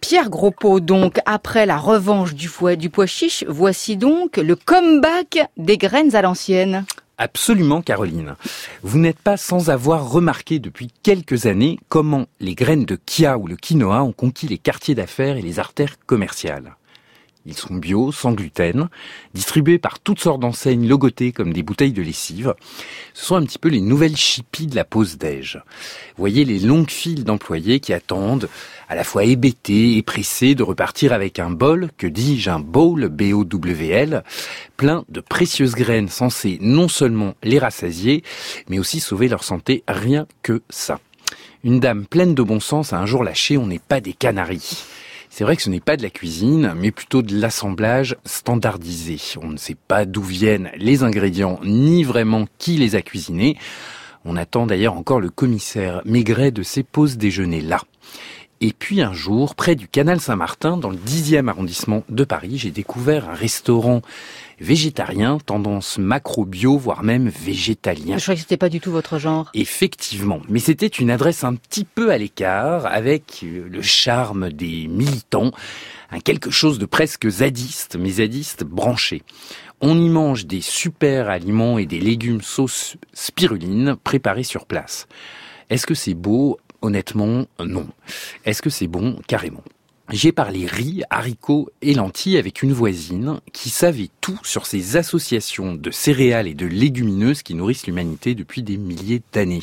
Pierre Grospeau, donc, après la revanche du pois chiche, voici donc le comeback des graines à l'ancienne. Absolument, Caroline. Vous n'êtes pas sans avoir remarqué depuis quelques années comment les graines de chia ou le quinoa ont conquis les quartiers d'affaires et les artères commerciales. Ils sont bio, sans gluten, distribués par toutes sortes d'enseignes logotées comme des bouteilles de lessive. Ce sont un petit peu les nouvelles chippies de la pause déj. Vous voyez les longues files d'employés qui attendent, à la fois hébétés et pressés de repartir avec un bol, que dis-je, un bowl, B-O-W-L, plein de précieuses graines censées non seulement les rassasier, mais aussi sauver leur santé, rien que ça. Une dame pleine de bon sens a un jour lâché « On n'est pas des canaris ». C'est vrai que ce n'est pas de la cuisine, mais plutôt de l'assemblage standardisé. On ne sait pas d'où viennent les ingrédients, ni vraiment qui les a cuisinés. On attend d'ailleurs encore le commissaire Maigret de ces pauses déjeuner-là. Et puis un jour, près du canal Saint-Martin, dans le 10e arrondissement de Paris, j'ai découvert un restaurant végétarien, tendance macro-bio, voire même végétalien. Je croyais que c'était pas du tout votre genre. Effectivement, mais c'était une adresse un petit peu à l'écart, avec le charme des militants, quelque chose de presque zadiste, mais zadiste branché. On y mange des super aliments et des légumes sauce spiruline préparés sur place. Est-ce que c'est beau ? Honnêtement, non. Est-ce que c'est bon ? Carrément. J'ai parlé riz, haricots et lentilles avec une voisine qui savait tout sur ces associations de céréales et de légumineuses qui nourrissent l'humanité depuis des milliers d'années.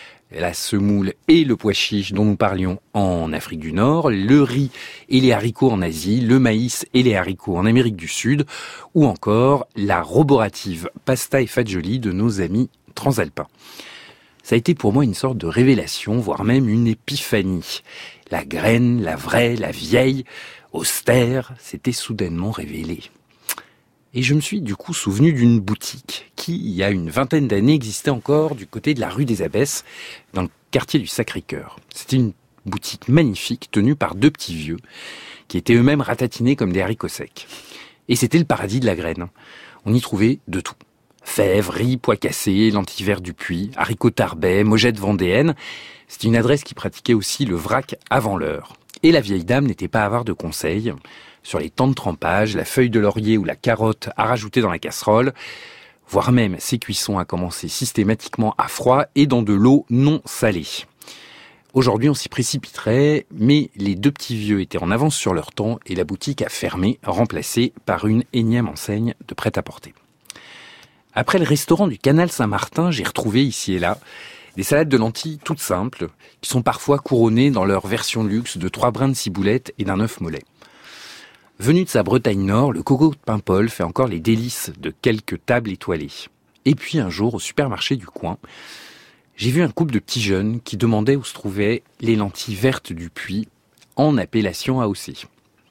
La semoule et le pois chiche dont nous parlions en Afrique du Nord, le riz et les haricots en Asie, le maïs et les haricots en Amérique du Sud, ou encore la roborative pasta et fagioli de nos amis transalpins. Ça a été pour moi une sorte de révélation, voire même une épiphanie. La graine, la vraie, la vieille, austère, s'était soudainement révélée. Et je me suis du coup souvenu d'une boutique qui, il y a une vingtaine d'années, existait encore du côté de la rue des Abbesses, dans le quartier du Sacré-Cœur. C'était une boutique magnifique tenue par deux petits vieux qui étaient eux-mêmes ratatinés comme des haricots secs. Et c'était le paradis de la graine. On y trouvait de tout. Fèves, riz, pois cassés, lentilles verts du Puy, haricots tarbais, mogettes vendéennes. C'était une adresse qui pratiquait aussi le vrac avant l'heure. Et la vieille dame n'était pas avare de conseils sur les temps de trempage, la feuille de laurier ou la carotte à rajouter dans la casserole, voire même ses cuissons à commencer systématiquement à froid et dans de l'eau non salée. Aujourd'hui, on s'y précipiterait, mais les deux petits vieux étaient en avance sur leur temps et la boutique a fermé, remplacée par une énième enseigne de prêt-à-porter. Après le restaurant du canal Saint-Martin, j'ai retrouvé ici et là des salades de lentilles toutes simples, qui sont parfois couronnées dans leur version luxe de 3 brins de ciboulette et d'un œuf mollet. Venu de sa Bretagne Nord, le coco de Paimpol fait encore les délices de quelques tables étoilées. Et puis un jour, au supermarché du coin, j'ai vu un couple de petits jeunes qui demandaient où se trouvaient les lentilles vertes du Puy, en appellation AOC.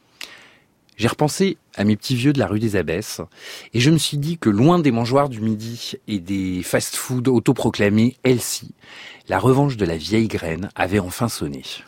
J'ai repensé à mes petits vieux de la rue des Abbesses et je me suis dit que loin des mangeoires du midi et des fast-food autoproclamés healthy, la revanche de la vieille graine avait enfin sonné.